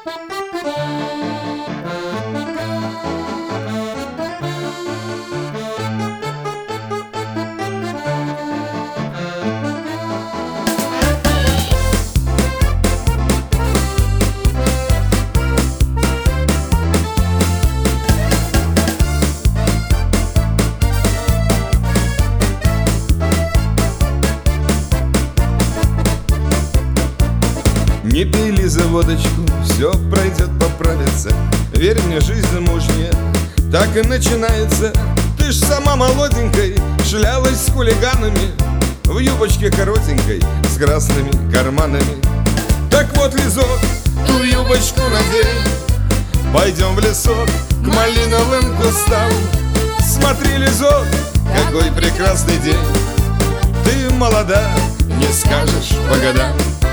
Не пей, Лиза, водочку, все пройдет, поправится. Верь мне, жизнь замужняя так и начинается. Ты ж сама молоденькой шлялась с хулиганами в юбочке коротенькой с красными карманами. Так вот, Лизок, ту юбочку надень, пойдем в лесок к малиновым кустам. Смотри, Лизок, какой прекрасный день. Ты молода, не скажешь по годам.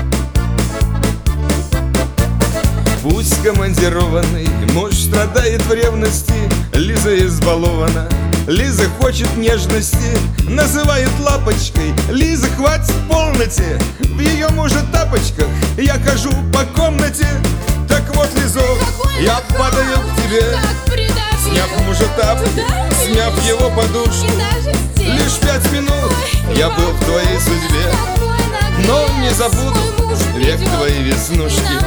Пусть командированный муж страдает в ревности, Лиза избалована, Лиза хочет нежности, называет лапочкой. Лиза, хватит в полноте, в ее мужа тапочках я хожу по комнате. Так вот, Лизок, я падаю к тебе, сняв мужа тапки, сняв его подушку. Лишь 5 минут я был в твоей судьбе, но не забуду век твоей веснушки.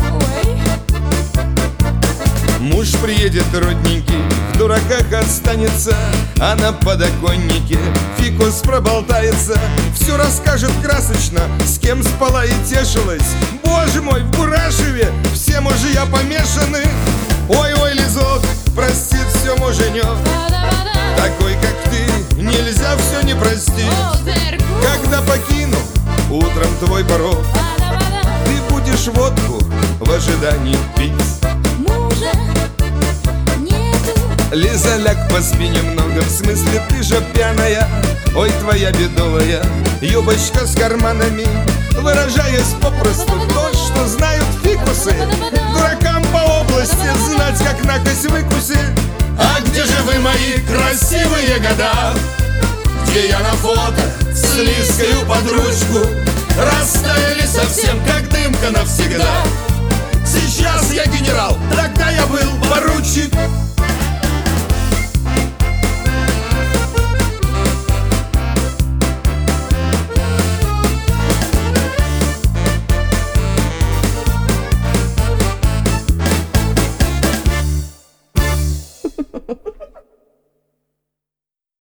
Муж приедет родненький, в дураках останется, а на подоконнике фикус проболтается. Все расскажет красочно, с кем спала и тешилась. Боже мой, в Бурашеве все мужья помешаны. Ой-ой, Лизок, простит все муженек, такой как ты, нельзя все не простить. Когда покину утром твой порог, ты будешь водку в ожидании пить. Лиза, ляг по спине много, в смысле ты же пьяная. Ой, твоя бедовая юбочка с карманами, выражаясь попросту то, что знают фикусы. Дуракам по области знать, как накось выкуси. А где же вы, мои красивые года, где я на фото с Лизкою под ручку? Растаяли совсем, как дымка навсегда. Сейчас я генерал, тогда я был поручик.